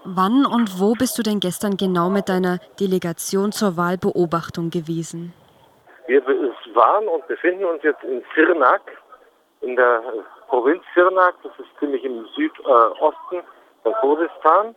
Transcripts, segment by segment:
Wann und wo bist du denn gestern genau mit deiner Delegation zur Wahlbeobachtung gewesen? Wir waren und befinden uns jetzt in Sirnak, in der Provinz Sirnak. Das ist ziemlich im Südosten von Kurdistan,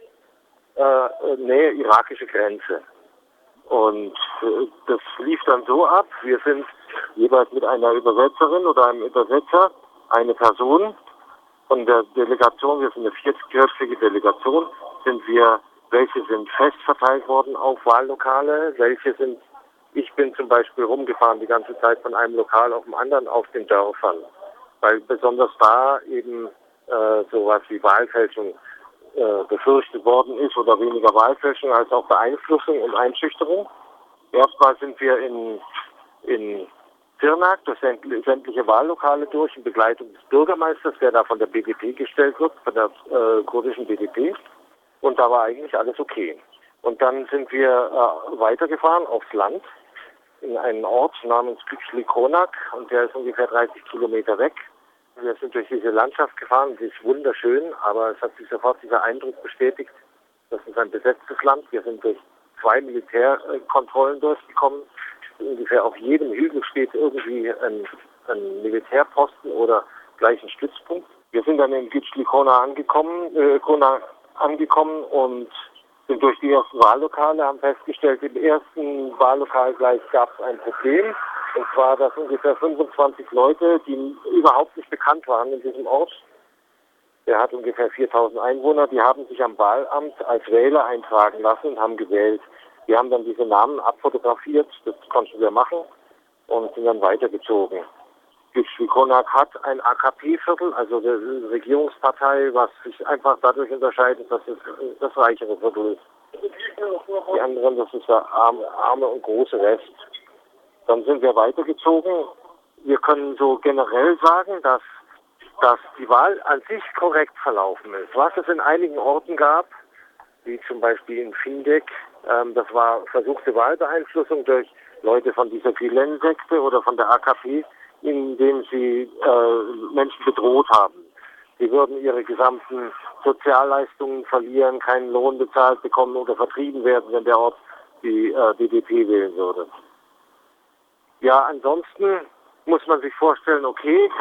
Nähe irakische Grenze. Und das lief dann so ab, wir sind jeweils mit einer Übersetzerin oder einem Übersetzer, eine Person von der Delegation, wir sind eine 40-köpfige Delegation, welche sind fest verteilt worden auf Wahllokale, ich bin zum Beispiel rumgefahren die ganze Zeit von einem Lokal auf dem anderen auf den Dörfern, weil besonders da eben sowas wie Wahlfälschung befürchtet worden ist oder weniger Wahlfälschung als auch Beeinflussung und Einschüchterung. Erstmal sind wir in Sirnak durch sämtliche Wahllokale durch in Begleitung des Bürgermeisters, der da von der BDP gestellt wird, von der kurdischen BDP. Und da war eigentlich alles okay. Und dann sind wir weitergefahren aufs Land in einen Ort namens Güçlü Konak und der ist ungefähr 30 Kilometer weg. Wir sind durch diese Landschaft gefahren, die ist wunderschön, aber es hat sich sofort dieser Eindruck bestätigt, das ist ein besetztes Land. Wir sind durch 2 Militärkontrollen durchgekommen. Ungefähr auf jedem Hügel steht irgendwie ein Militärposten oder gleich ein Stützpunkt. Wir sind dann in Güçlü Konak angekommen und sind durch die ersten Wahllokale, haben festgestellt, im ersten Wahllokal gleich gab es ein Problem. Und zwar, dass ungefähr 25 Leute, die überhaupt nicht bekannt waren in diesem Ort, der hat ungefähr 4000 Einwohner, die haben sich am Wahlamt als Wähler eintragen lassen und haben gewählt. Wir haben dann diese Namen abfotografiert, das konnten wir machen und sind dann weitergezogen. Güçlü Konak hat ein AKP-Viertel, also die Regierungspartei, was sich einfach dadurch unterscheidet, dass es das reichere Viertel ist. Die anderen, das ist der arme und große Rest. Dann sind wir weitergezogen. Wir können so generell sagen, dass die Wahl an sich korrekt verlaufen ist. Was es in einigen Orten gab, wie zum Beispiel in Findek, das war versuchte Wahlbeeinflussung durch Leute von dieser Gülen-Sekte oder von der AKP, indem sie Menschen bedroht haben. Sie würden ihre gesamten Sozialleistungen verlieren, keinen Lohn bezahlt bekommen oder vertrieben werden, wenn der Ort die BDP wählen würde. Ja, ansonsten muss man sich vorstellen, okay,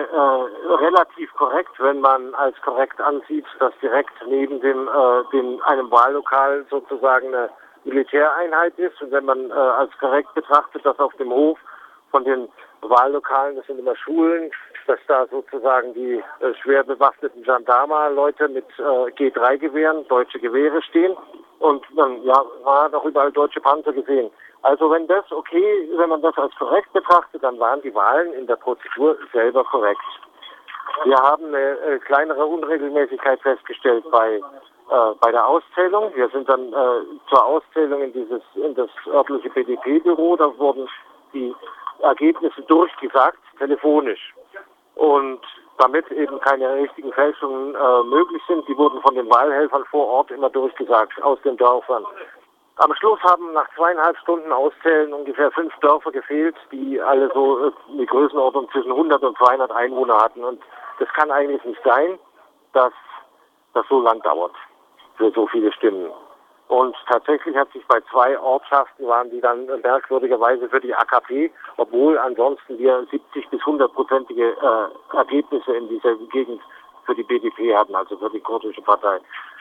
relativ korrekt, wenn man als korrekt ansieht, dass direkt neben einem Wahllokal sozusagen eine Militäreinheit ist und wenn man als korrekt betrachtet, dass auf dem Hof von den Wahllokalen, das sind immer Schulen, dass da sozusagen die schwer bewaffneten Gendarma-Leute mit G3-Gewehren, deutsche Gewehre stehen und man hat auch überall deutsche Panzer gesehen. Also wenn man das als korrekt betrachtet, dann waren die Wahlen in der Prozedur selber korrekt. Wir haben eine kleinere Unregelmäßigkeit festgestellt bei der Auszählung. Wir sind dann zur Auszählung in das örtliche BDP-Büro, da wurden die Ergebnisse durchgesagt, telefonisch. Und damit eben keine richtigen Fälschungen möglich sind, die wurden von den Wahlhelfern vor Ort immer durchgesagt, aus den Dörfern. Am Schluss haben nach 2,5 Stunden Auszählen ungefähr 5 Dörfer gefehlt, die alle so eine Größenordnung zwischen 100 und 200 Einwohner hatten. Und das kann eigentlich nicht sein, dass das so lang dauert für so viele Stimmen. Und tatsächlich hat sich bei 2 Ortschaften waren die dann merkwürdigerweise für die AKP, obwohl ansonsten wir 70 bis 100-prozentige Ergebnisse in dieser Gegend für die BDP hatten, also für die kurdische Partei.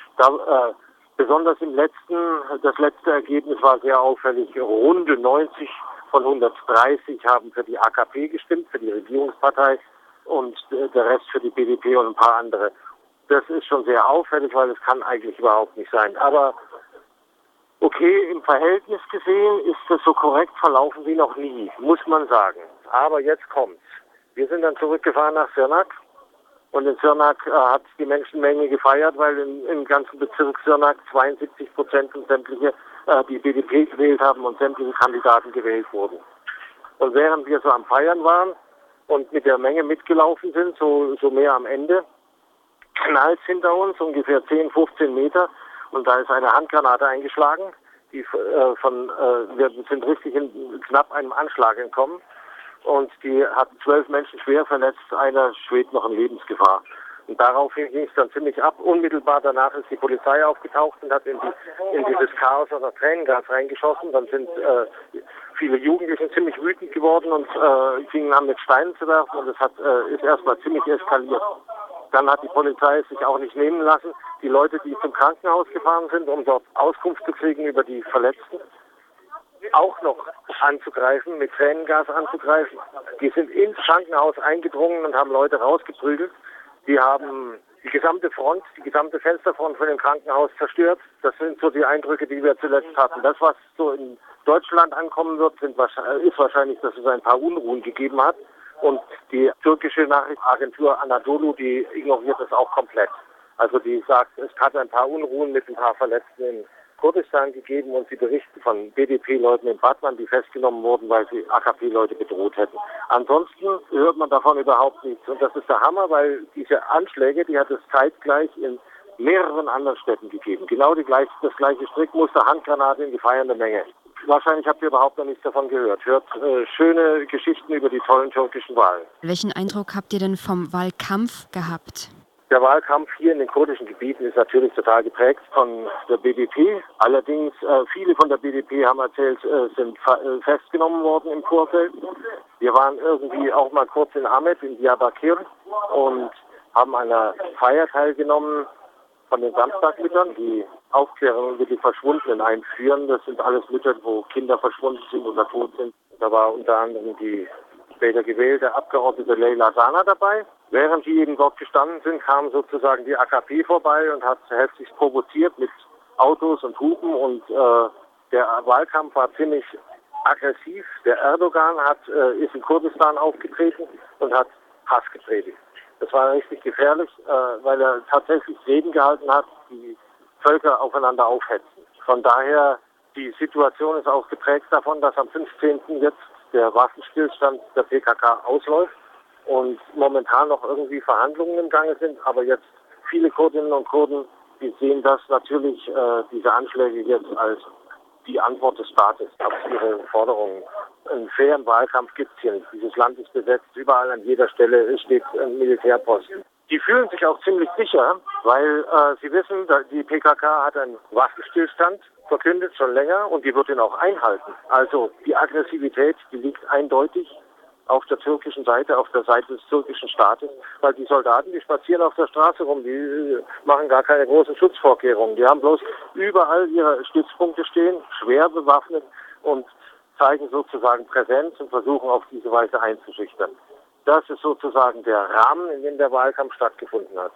Besonders das letzte Ergebnis war sehr auffällig. Runde 90 von 130 haben für die AKP gestimmt, für die Regierungspartei und der Rest für die BDP und ein paar andere. Das ist schon sehr auffällig, weil es kann eigentlich überhaupt nicht sein. Aber okay, im Verhältnis gesehen ist das so korrekt verlaufen wie noch nie, muss man sagen. Aber jetzt kommt's. Wir sind dann zurückgefahren nach Sirnak. Und in Sirnak hat die Menschenmenge gefeiert, weil im ganzen Bezirk Sirnak 72% und sämtliche die BDP gewählt haben und sämtliche Kandidaten gewählt wurden. Und während wir so am Feiern waren und mit der Menge mitgelaufen sind, so mehr am Ende, knallt hinter uns ungefähr 10, 15 Meter und da ist eine Handgranate eingeschlagen. Wir sind richtig in knapp einem Anschlag entkommen. Und die hatten 12 Menschen schwer verletzt, einer schwebt noch in Lebensgefahr. Und daraufhin ging es dann ziemlich ab. Unmittelbar danach ist die Polizei aufgetaucht und hat in dieses Chaos oder Tränengas reingeschossen. Dann sind viele Jugendliche ziemlich wütend geworden und fingen an mit Steinen zu werfen und es ist erstmal ziemlich eskaliert. Dann hat die Polizei es sich auch nicht nehmen lassen, die Leute, die zum Krankenhaus gefahren sind, um dort Auskunft zu kriegen über die Verletzten, auch noch anzugreifen, mit Tränengas anzugreifen. Die sind ins Krankenhaus eingedrungen und haben Leute rausgeprügelt. Die haben die gesamte Front, die gesamte Fensterfront von dem Krankenhaus zerstört. Das sind so die Eindrücke, die wir zuletzt hatten. Das, was so in Deutschland ankommen wird, ist wahrscheinlich, dass es ein paar Unruhen gegeben hat. Und die türkische Nachrichtenagentur Anadolu, die ignoriert das auch komplett. Also die sagt, es hat ein paar Unruhen mit ein paar Verletzten in Kurdistan gegeben und sie berichten von BDP-Leuten in Batman, die festgenommen wurden, weil sie AKP-Leute bedroht hätten. Ansonsten hört man davon überhaupt nichts. Und das ist der Hammer, weil diese Anschläge, die hat es zeitgleich in mehreren anderen Städten gegeben. Genau das gleiche Strickmuster, Handgranaten in gefeiernder Menge. Wahrscheinlich habt ihr überhaupt noch nichts davon gehört. Hört schöne Geschichten über die tollen türkischen Wahlen. Welchen Eindruck habt ihr denn vom Wahlkampf gehabt? Der Wahlkampf hier in den kurdischen Gebieten ist natürlich total geprägt von der BDP. Allerdings, viele von der BDP haben erzählt, sind festgenommen worden im Vorfeld. Wir waren irgendwie auch mal kurz in Ahmed, in Diyarbakir und haben an einer Feier teilgenommen von den Samstagmüttern, die Aufklärung über die Verschwundenen einführen. Das sind alles Mütter, wo Kinder verschwunden sind oder tot sind. Da war unter anderem die später gewählte Abgeordnete Leyla Zana dabei. Während die eben dort gestanden sind, kam sozusagen die AKP vorbei und hat heftig provoziert mit Autos und Hupen und der Wahlkampf war ziemlich aggressiv. Der Erdogan ist in Kurdistan aufgetreten und hat Hass gepredigt. Das war richtig gefährlich, weil er tatsächlich Reden gehalten hat, die Völker aufeinander aufhetzen. Von daher, die Situation ist auch geprägt davon, dass am 15. jetzt der Waffenstillstand der PKK ausläuft und momentan noch irgendwie Verhandlungen im Gange sind. Aber jetzt viele Kurdinnen und Kurden, die sehen das natürlich, diese Anschläge jetzt als die Antwort des Staates auf ihre Forderungen. Einen fairen Wahlkampf gibt es hier nicht. Dieses Land ist besetzt. Überall an jeder Stelle steht ein Militärposten. Die fühlen sich auch ziemlich sicher, weil sie wissen, die PKK hat einen Waffenstillstand verkündet schon länger und die wird ihn auch einhalten. Also die Aggressivität, die liegt eindeutig auf der türkischen Seite, auf der Seite des türkischen Staates, weil die Soldaten, die spazieren auf der Straße rum, die machen gar keine großen Schutzvorkehrungen. Die haben bloß überall ihre Stützpunkte stehen, schwer bewaffnet und zeigen sozusagen Präsenz und versuchen auf diese Weise einzuschüchtern. Das ist sozusagen der Rahmen, in dem der Wahlkampf stattgefunden hat.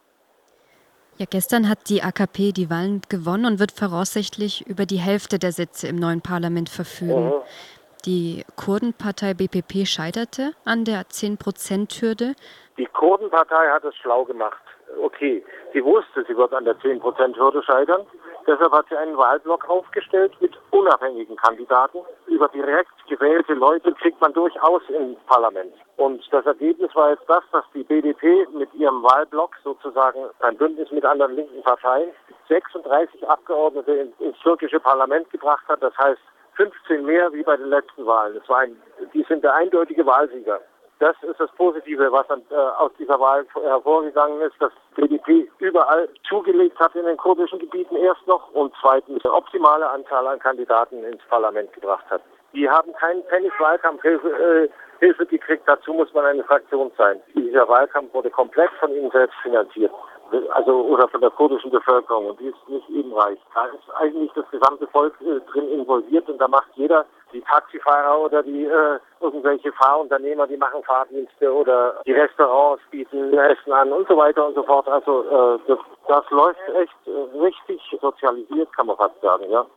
Ja, gestern hat die AKP die Wahlen gewonnen und wird voraussichtlich über die Hälfte der Sitze im neuen Parlament verfügen. Die Kurdenpartei BPP scheiterte an der 10%-Hürde. Die Kurdenpartei hat es schlau gemacht. Okay, sie wusste, sie wird an der 10%-Hürde scheitern. Deshalb hat sie einen Wahlblock aufgestellt mit unabhängigen Kandidaten. Über direkt gewählte Leute kriegt man durchaus ins Parlament. Und das Ergebnis war jetzt das, dass die BDP mit ihrem Wahlblock sozusagen ein Bündnis mit anderen linken Parteien 36 Abgeordnete ins türkische Parlament gebracht hat. Das heißt 15 mehr wie bei den letzten Wahlen. Die sind der eindeutige Wahlsieger. Das ist das Positive, was aus dieser Wahl hervorgegangen ist, dass die BDP überall zugelegt hat in den kurdischen Gebieten erst noch und zweitens eine optimale Anzahl an Kandidaten ins Parlament gebracht hat. Die haben keinen Pfennig Wahlkampfhilfe gekriegt, dazu muss man eine Fraktion sein. Dieser Wahlkampf wurde komplett von ihnen selbst finanziert. Oder von der kurdischen Bevölkerung und die ist nicht eben reich. Da ist eigentlich das gesamte Volk drin involviert und da macht jeder, die Taxifahrer oder die irgendwelche Fahrunternehmer, die machen Fahrdienste oder die Restaurants bieten Essen an und so weiter und so fort. Also das läuft echt richtig sozialisiert, kann man fast sagen, ja.